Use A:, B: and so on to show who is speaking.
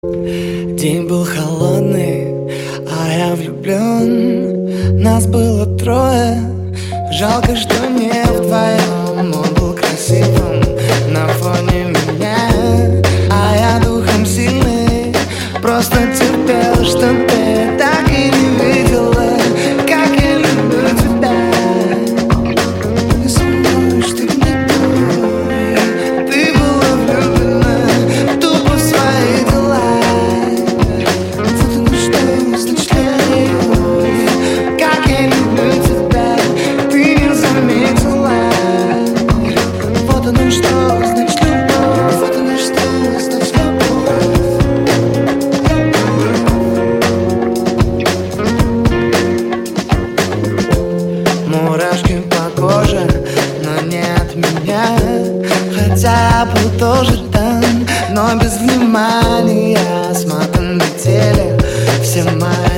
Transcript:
A: День был холодный, а я влюблен. Нас было трое, жалко, что не вдвоем. Он был красивым на фоне меня, а я духом сильный, просто терпел, что ты так и не видела, как я люблю тебя. Ты со мной, что не той, ты была влюблена тупо в свои дела. Вот оно что, значит любовь, как я люблю тебя, ты не заметила. Вот оно что, значит любовь, вот оно что, значит любовь. Мурашки по коже, но не от меня, хотя я был тоже там, но без внимания. Смотан летели все мои